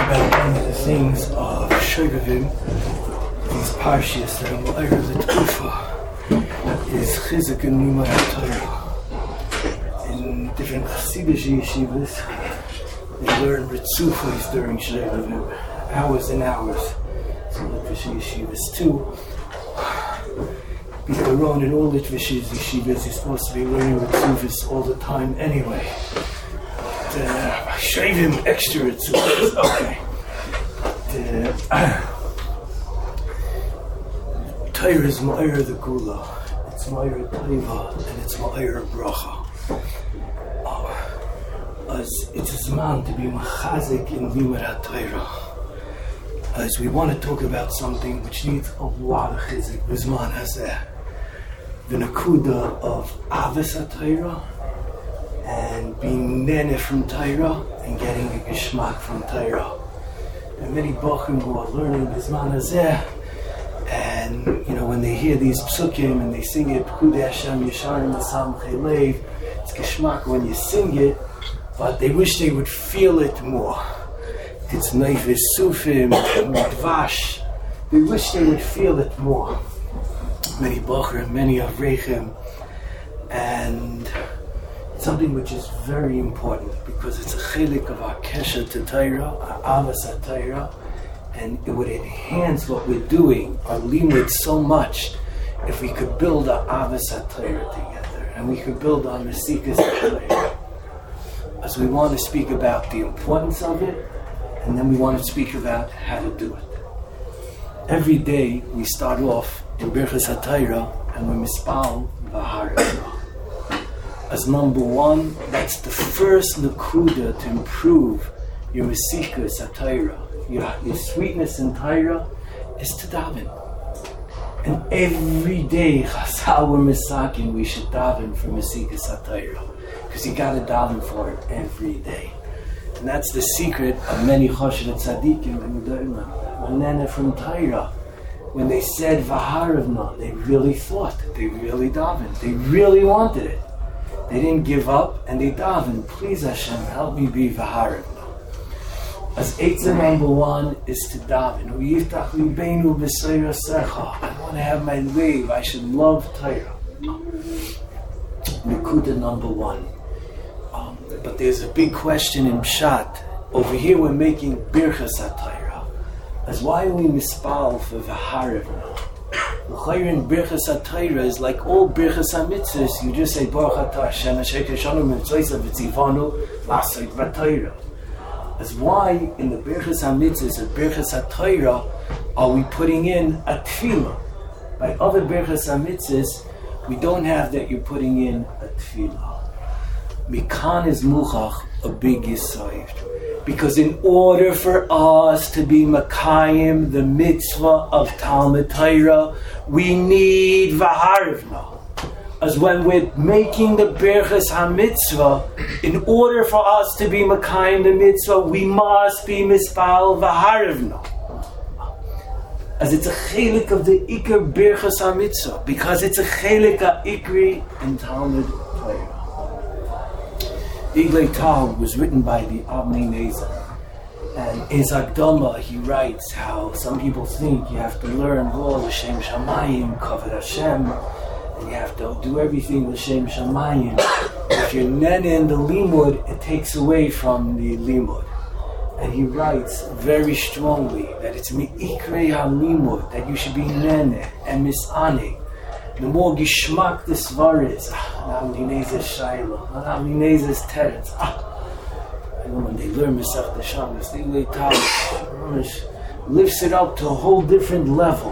about one of the things of Shogavim, these Parshias that are Ma'ir L'Tkufa, is Chizuk and Limud HaTorah. In different Chassidish yeshivas, they learn Ritzufos during Shogavim, hours and hours. So Litvish yeshivas too. B'Aron and all Litvish yeshivas, you're supposed to be learning Ritzufos all the time anyway. Shavim extra Ritzufos, okay. Torah is Ma'ir the Gula, it's Ma'ir Taiva, and it's Ma'ir Bracha. As it's a Zman to be Machazik in Limud HaTorah. As we want to talk about something which needs a lot of Chizik, Zman Hazeh. The Nakuda of Avos HaTorah, and being nene from Torah, and getting a Geshmak from Torah. And many Bochum who are learning Bizman Hazeh, and when they hear these psukim and they sing it, Pekudei Hashem Yesharim L'Samchei Lev, it's Geshmak when you sing it, but they wish they would feel it more. It's Neivis Sufim, Midvash, they wish they would feel it more. Many Bochum, many Avreichim, and something which is very important because it's a chelik of our kesha to Torah, our avos HaTorah, and it would enhance what we're doing, our limud, so much if we could build our avos HaTorah together and we could build our mesikas HaTorah. As we want to speak about the importance of it, and then we want to speak about how to do it. Every day we start off in Birchas HaTorah and we mispal v'harah. As number one, that's the first nakuda to improve your mesikas HaTorah. Your sweetness in Torah is to daven. And every day, Chazal were misakin, we should daven for mesikas HaTorah. Because you got to daven for it every day. And that's the secret of many Choshen Tzadikim and Gedolim. Manene from Torah, when they said Vaharavna, they really thought, they really davened, they really wanted it. They didn't give up, and they davened, please Hashem, help me be Vaharavna. As Eitzah number one is to daven. Uyiftach libeinu b'seira secha. I want to have my wave, I should love Torah. Nekuda number one. But there's a big question in Pshat. Over here we're making Birchas HaTorah. As why are we mispal for Vaharavna? L'chayr in Birchas HaTorah is like all Birchas HaMitzvahs. You just say Baruch Atah Hashem Asher Keshanu Mitzvaysav V'tzivanu L'asayt V'Torah. As why in the Birchas HaMitzvahs of Birchas HaTorah are we putting in a tefillah? By other Birchas HaMitzvahs we don't have that you're putting in a tefillah. Mikan is muchach a big yisayv. Because in order for us to be Makayim, the mitzvah of Talmud Torah, we need Vaharavna. As when we're making the Birchas HaMitzvah, in order for us to be Makayim the mitzvah, we must be Mispal Vaharavna. As it's a chelik of the Iker Birchas HaMitzvah, because it's a chelik Ikri in Talmud Torah. Iglei Tal was written by the Avnei Nezer, and in Zagdama he writes how some people think you have to learn all L'Shem Shamayim, Kavod Hashem, and you have to do everything L'Shem Shamayim. If you're nene in the limud, it takes away from the limud. And he writes very strongly that it's mi'ikrei ha-limud, that you should be nene and mis'ane. The more gishmak the svar is, Avnei Nezer Shaila, Avnei Nezer's teretz. And when they learn Masech the Shabbos, they lifts it up to a whole different level.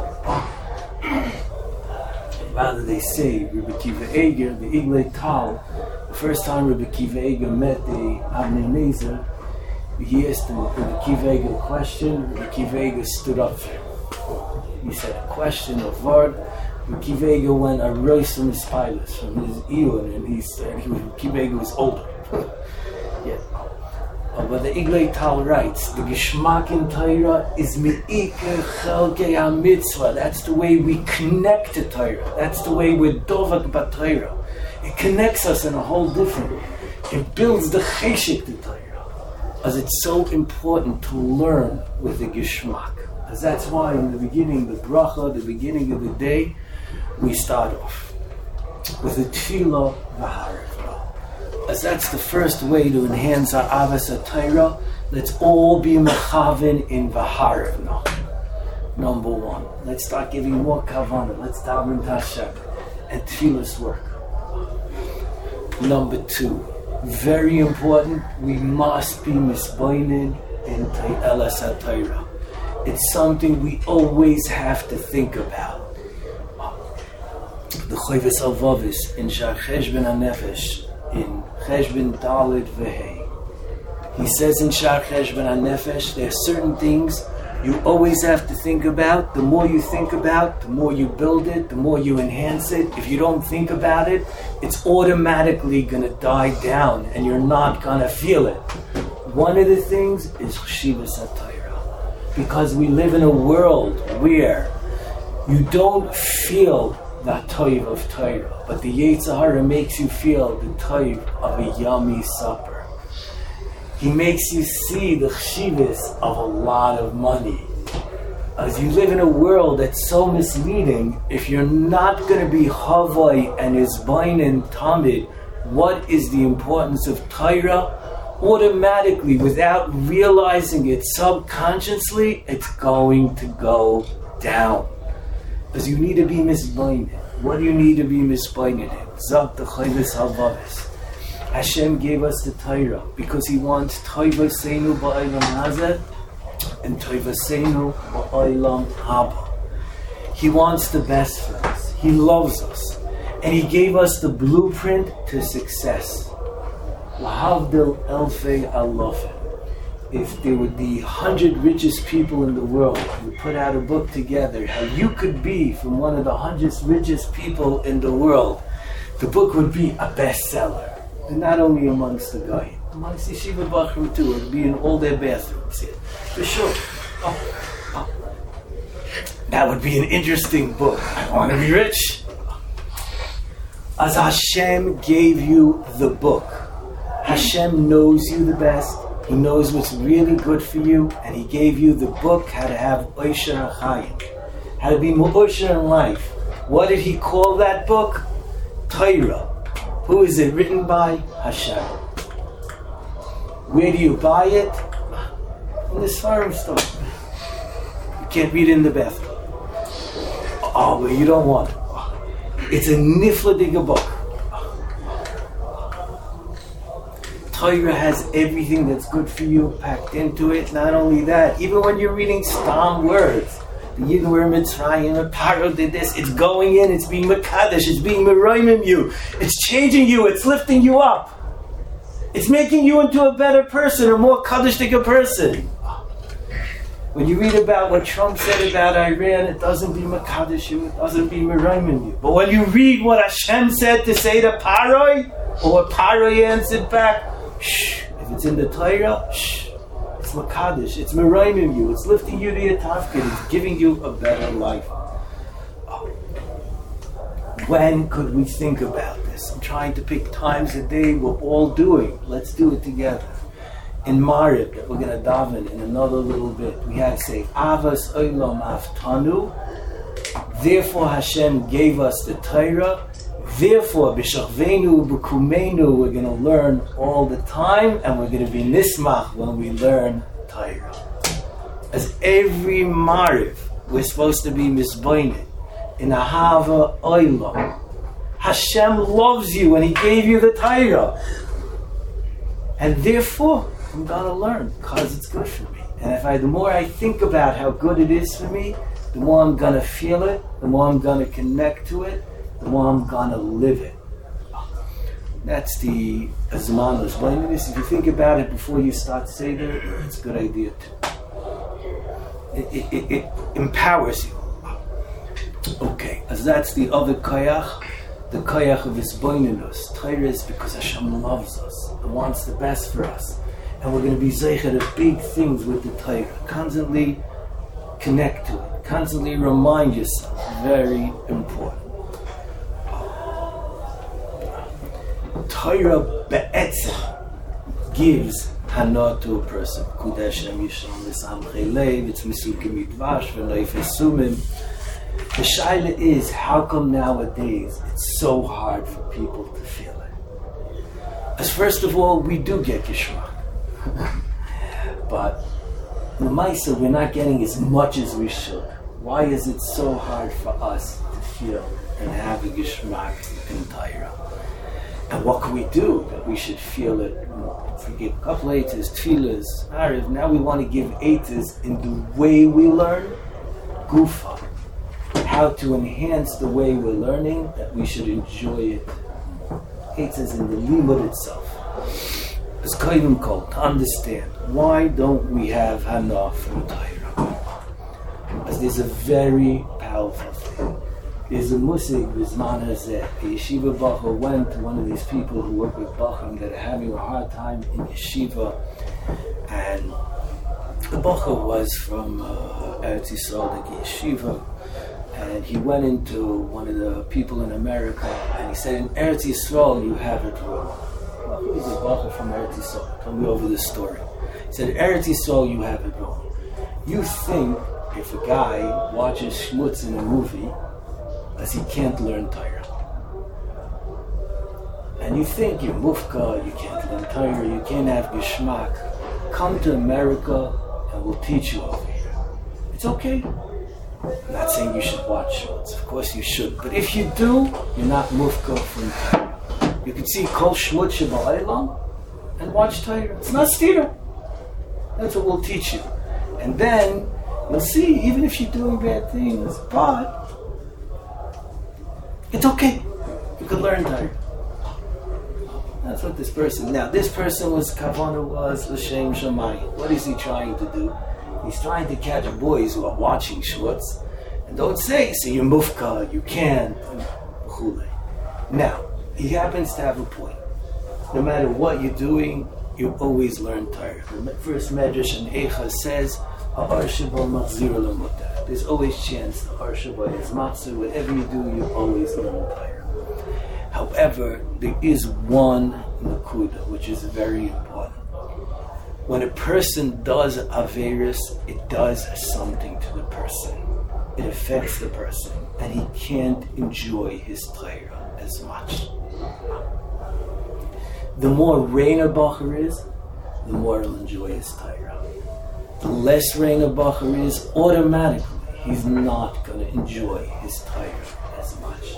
Rather they say, Rabbi Kiva Eger, the Iglei Tal, the first time Rabbi Kiva Eger met the Avnei Nezer, he asked him Rabbi Kiva Eger a question. Rabbi Kiva Eger stood up for him. He said a question of word. Rabbi Kiva Eger went a roast from his pilots, from his Eon, and he said Kiva Eger was older. Yeah. But the Iglei Tal writes, the Geshmak in Torah is mi'iker chelkei ha-mitzvah. That's the way we connect to Torah. That's the way we're dovak b'Torah. It connects us in a whole different way. It builds the cheshik to Torah. as it's so important to learn with the Geschmack. As that's why in the beginning, the bracha, the beginning of the day, we start off with the Tefillah V'Harevna. As that's the first way to enhance our Avas HaTorah, let's all be mechaven in V'Harevna. Number one, let's start giving more kavanah. Let's daven to Hashem and Tefillah's work. Number two, very important, we must be misboinin in Elas HaTorah. It's something we always have to think about. The Choyves Alvavis in Shar Cheshbon HaNefesh, in Cheshbon Dalet Vehei, he says in Shar Cheshbon HaNefesh, there are certain things you always have to think about. The more you think about, the more you build it, the more you enhance it. If you don't think about it, it's automatically going to die down and you're not going to feel it. One of the things is Cheshivas HaTorah. Because we live in a world where you don't feel the toiv of Torah, but the Yetzer Hara makes you feel the toiv of a yummy supper. He makes you see the chshivas of a lot of money. As you live in a world that's so misleading, if you're not going to be Havai and Isbain and Tamid, what is the importance of Torah? Automatically, without realizing it subconsciously, it's going to go down. Because you need to be misbained. What do you need to be misbained in? Zak the Chayvis Havavis. Hashem gave us the Torah because He wants Toivaseinu ba'olam hazeh and Toivaseinu ba'olam haba. He wants the best for us. He loves us. And He gave us the blueprint to success. Lahavdil elfei alofim. If there would be 100 richest people in the world who put out a book together, how you could be from one of the 100 richest people in the world, the book would be a bestseller. And not only amongst the Goyim, amongst Yeshiva Bachrim too. It would be in all their bathrooms here. For sure. That would be an interesting book. I want to be rich. As Hashem gave you the book, Hashem knows you the best. He knows what's really good for you, and He gave you the book, how to have Oisher HaChayim, how to be Mu'osher in life. What did He call that book? Torah. Who is it written by? Hashem. Where do you buy it? In the Sfarim store. You can't read it in the bathroom. Oh, but you don't want it. It's a nifladige book. Torah has everything that's good for you packed into it. Not only that, even when you're reading Stam words, the Yidden were Mitzrayim, and Paro did this, it's going in, it's being Mekadesh, it's being Meroimim you, it's changing you, it's lifting you up. It's making you into a better person, a more Kaddishtika person. When you read about what Trump said about Iran, it doesn't be Mekadesh you, it doesn't be Meroimim you. But when you read what Hashem said to say to Paroi, or what Paroi answered back, shh, if it's in the Torah, shh, it's Makadosh, it's Merayim you, it's lifting you to your tafkid, it's giving you a better life. When could we think about this? I'm trying to pick times a day we're all doing. Let's do it together. In Marib, that we're going to daven in another little bit, we had to say, Avas Olam Aftanu, therefore Hashem gave us the Torah. Therefore, b'shachveinu, b'kumeinu, we're going to learn all the time, and we're going to be nismach when we learn Torah. As every mariv, we're supposed to be misboined in ahava oilam. Hashem loves you, and He gave you the Torah, and therefore I'm going to learn because it's good for me. And the more I think about how good it is for me, the more I'm going to feel it, the more I'm going to connect to it, the more I'm gonna live it. That's the Azman of blindness. If you think about it before you start Seder, it's a good idea too. It empowers you. Okay, as that's the other koyach, the koyach of Isboinenus. Torah is because Hashem loves us and wants the best for us. And we're going to be zeicher of big things with the Torah. Constantly connect to it. Constantly remind yourself. Very important. Torah be'etzah gives hana to a person. Kudeshem yishon l'samchei leiv, it's mesukim yidvash, v'noif esumim. The shaila is, how come nowadays it's so hard for people to feel it? As first of all, we do get Geshmak. But the Maisa, we're not getting as much as we should. Why is it so hard for us to feel and have a Geshmak in Torah? And what can we do that we should feel it more? If we give a couple eightas, tefillas, Ariv, now we want to give eightas in the way we learn, Gufa. How to enhance the way we're learning, that we should enjoy it. Eightas in the limud itself. As Koyim called, to understand, why don't we have Hana from Torah? Because there's a very powerful thing. There's a musig, Bizman Hazeh. A yeshiva bacher went to one of these people who work with bachrim that are having a hard time in yeshiva, and the bacher was from Eretz Yisrael, the yeshiva, and he went into one of the people in America, and he said, in Eretz Yisrael you have it wrong. Well, who is a bacher from Eretz Yisrael? Tell me over this story. He said, Eretz Yisrael you have it wrong. You think if a guy watches Shmutz in a movie, as he can't learn Torah. And you think you're mufka, you can't learn Torah, you can't have Geshmak. Come to America and we'll teach you over here. It's okay. I'm not saying you should watch shorts. Of course you should. But if you do, you're not mufka from Torah. You can see Kol Shmut Sheba'aylam and watch Torah. It's not stira. That's what we'll teach you. And then you'll see, even if you're doing bad things, but it's okay. You could learn Torah. That's what this person. Now, this person Kavanah was L'Shem Shamayim. What is he trying to do? He's trying to catch boys who are watching shorts and don't say, so you're mufka, you can't. Now, he happens to have a point. No matter what you're doing, you always learn Torah. The first Medrash in Eicha says, there's always chance the Arshaba is matzah. Whatever you do, you always learn Torah. However, there is one nakuda which is very important. When a person does Averis, it does something to the person. It affects the person, and he can't enjoy his Torah as much. The more rain a bacher is, the more he'll enjoy his Torah. The less rain a bacher is, automatically he's not going to enjoy his Torah as much.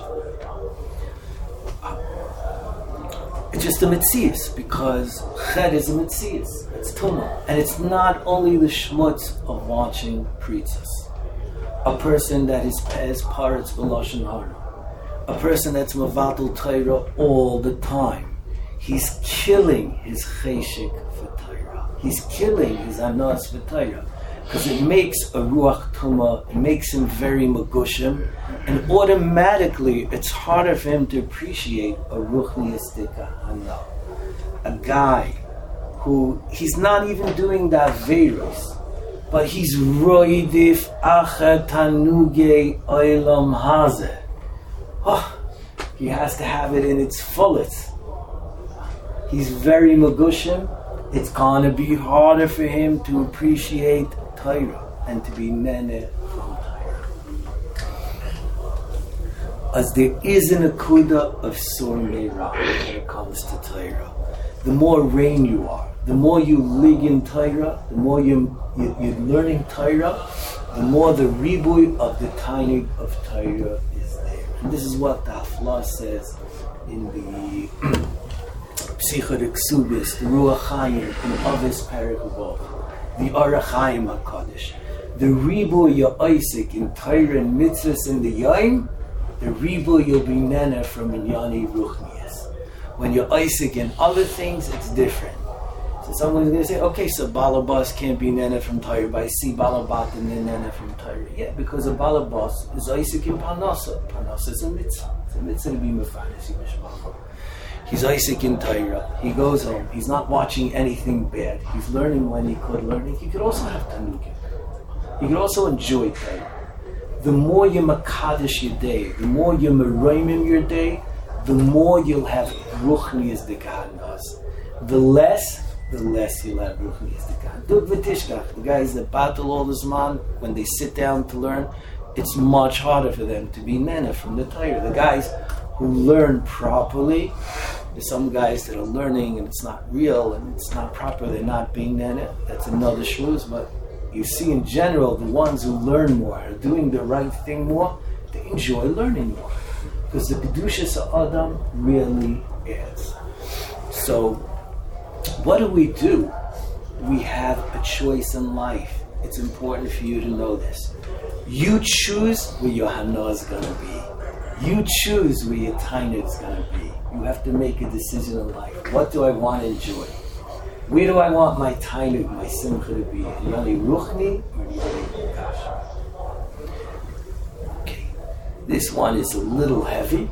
It's just a mitzias, because ched is a mitzias. It's tumah. And it's not only the shmutz of watching pritzas. A person that is pez paretz b'lashon hara. A person that's mavatal Torah all the time. He's killing his cheshik for Torah. He's killing his anas for Torah. Because it makes a ruach tumah, it makes him very magushim, and automatically it's harder for him to appreciate a ruchniistic hana. A guy who, he's not even doing the averos, but he's roidif acher tanuge olam hazeh. Oh, he has to have it in its fullest. He's very magushim. It's gonna be harder for him to appreciate Torah and to be nene from Torah. As there is an akuda of sur meirah when it comes to Torah. The more rain you are, the more you lig in Torah, the more you're learning Torah, the more the ribui of the tainig of Torah is there. And this is what the Haflah says in the Psicha de Ksubis, the Ruach Chaim, in Avis Perikubov, the Orach Chaim HaKadosh. The ribu ya'isik in Torah and mitzvahs in the Yom, the ribu you'll be nana from Inyani Ruchnias. When you're Isaac in other things, it's different. So someone's going to say, okay, so Balabas can't be nana from Torah, but I see Balabat and then nana from Torah. Yeah, because a Balabas is Isaac in Parnasa. Parnasa is a mitzvah. It's a mitzvah to be mefanes Yimishmachah. He's Isaac in Torah. He goes home. He's not watching anything bad. He's learning when he could learn. He could also have tanugim. He could also enjoy Torah. The more you makadish your day, the more you meroimim your day, the more you'll have ruchnias de kahanas. The less the less you'll have ruchnius. The guys that battle all this man, when they sit down to learn, it's much harder for them to be nene from the Torah. The guys who learn properly, there's some guys that are learning and it's not real and it's not proper, they're not being nene. That's another shmuz, but you see in general, the ones who learn more, are doing the right thing more, they enjoy learning more. Because the Kedushas of Adam really adds. So, what do? We have a choice in life. It's important for you to know this. You choose where your Hana is going to be. You choose where your Taina is going to be. You have to make a decision in life. What do I want to enjoy? Where do I want my Taina, my Simcha to be? Yoni Ruchni or Yoni Kasha? Okay. This one is a little heavy.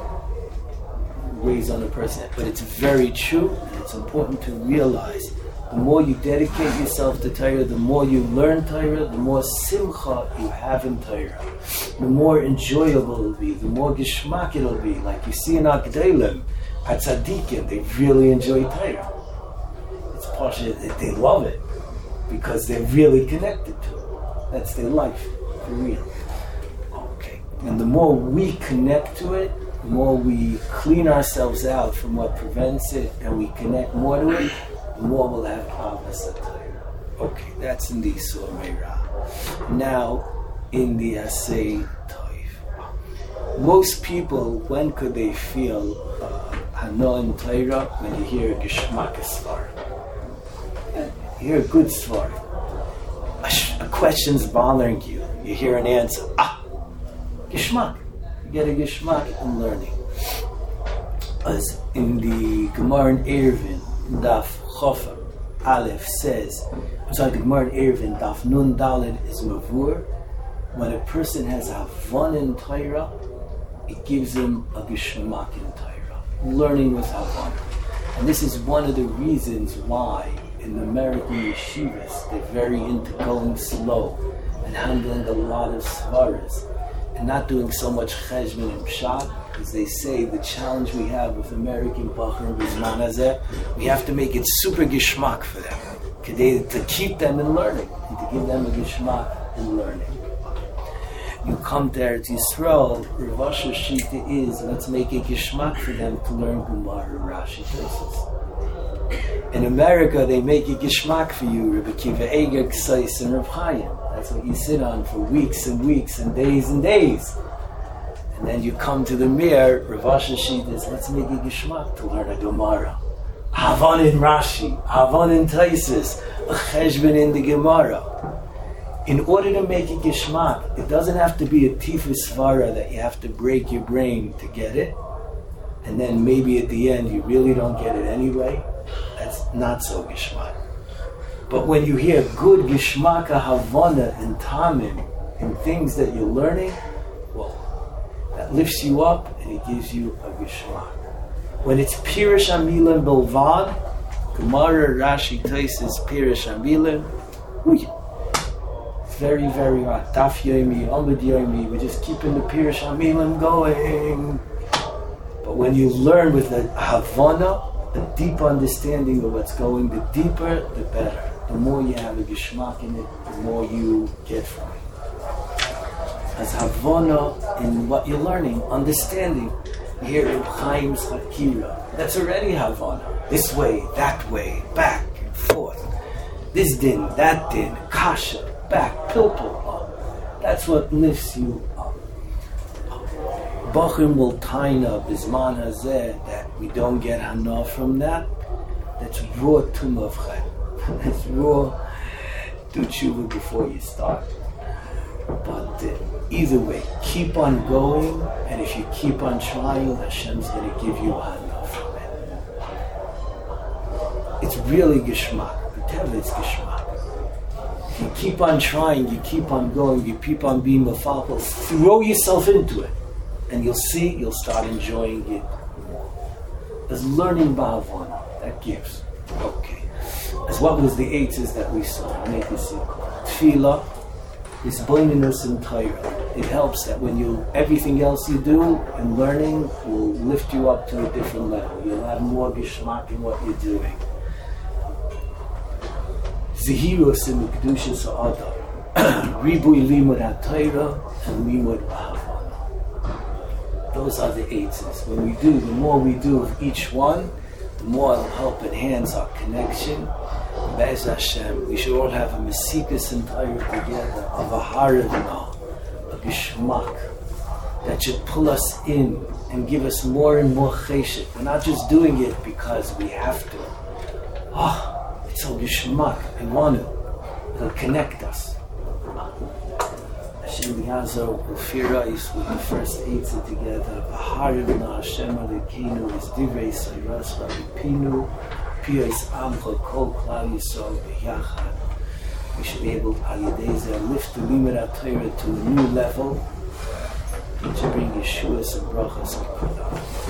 Weighs on a person, but it's very true, and it's important to realize the more you dedicate yourself to Torah, the more you learn Torah, the more simcha you have in Torah, the more enjoyable it'll be, the more geschmack it'll be. Like you see in Agdelim, at Tzaddikim, they really enjoy Torah. It's partially that they love it because they're really connected to it. That's their life, for real. Okay, and the more we connect to it, the more we clean ourselves out from what prevents it and we connect more to it, the more we'll have Avas Atayra. Okay, that's in the Isur Meirah. Now, in the Asay Toiv. Most people, when could they feel Hana in Torah? When you hear a Geshmak Svar. You hear a good Svar. A question's bothering you. You hear an answer. Geshmak. Get a geschmack in learning. As in the Gemara in Eruvin, Daf Chofa Aleph says, the Gemara in Eruvin, Daf Nun Daled is Mavur. When a person has a Havon in Torah, it gives him a geschmack in Torah. Learning with Havon. And this is one of the reasons why in the American yeshivas, they're very into going slow and handling a lot of svaras. And not doing so much cheshbon and pshat, because they say the challenge we have with American Bachar Bizman Hazeh, we have to make it super gishmak for them, to keep them in learning, and to give them a gishmak in learning. You come there to Yisrael, Rav Asher Shita is, let's make a gishmak for them to learn Gemara, Rashi, Tosfos. In America, they make a gishmak for you, Rabbi Akiva Eiger, Ksais, and Rav Chaim. That's what you sit on for weeks and weeks and days and days. And then you come to the Mir, Rav Asher Shita is, let's make a gishmak to learn a Gemara. Havon in Rashi, Havon in Taisis, a cheshbon in the Gemara. In order to make a gishmak, it doesn't have to be a tifus svara that you have to break your brain to get it, and then maybe at the end you really don't get it anyway. That's not so gishmak. But when you hear good gishmaka havana and tamim in things that you're learning, well, that lifts you up and it gives you a gishmak. When it's pirish amilim bilvad, Gemara, Rashi, Taisis, pirish amilim, it's very, very hard. Daf yomi, amud yomi, we're just keeping the pirish amilim going. But when you learn with a havana, a deep understanding of what's going, the deeper, the better. The more you have a geshmak in it, the more you get from it. As havana in what you're learning, understanding. Here in Chaim's Hakira, that's already havana. This way, that way, back and forth. This din, that din, kasha, back, pilpul. That's what lifts you up. Bachim will taina bizman hazeh that we don't get hana from that. That's raw tumavchet. That's raw. Do tshuva before you start. But either way, keep on going, and if you keep on trying, Hashem's going to give you hana from it. It's really geshmak. Whatever it's geshmak. If you keep on trying, you keep on going, you keep on being mafalpal, throw yourself into it, and you'll see, you'll start enjoying it more. There's learning ba'avon, that gives. Okay. As what was the eights that we saw? Make this tefillah. This blindness in Torah. It helps that when everything else you do and learning will lift you up to a different level. You'll have more geshmak in what you're doing. Zehirus in the Kedushas Ha'adam. Ribui Limud HaTorah and Limud Ahavana. Those are the eitzes. When we do, the more we do of each one, the more it'll help enhance our connection. Be'ez Hashem, we should all have a Mesikas and Torah together, of a Haravna, a Gishmak, that should pull us in and give us more and more cheshek. We're not just doing it because we have to. It's a Gishmak, I want to. It'll connect us. Hashem Yazo Ufirais with the first eitzah together. V'harivna Hashem Elokeinu is divrei Seiras v'Alipinu Piyos Amcha Kol Klal Yisrael B'Yachad. We should be able to lift the Limud HaTorah to a new level and to bring Yeshuas and Brachas and Kodah.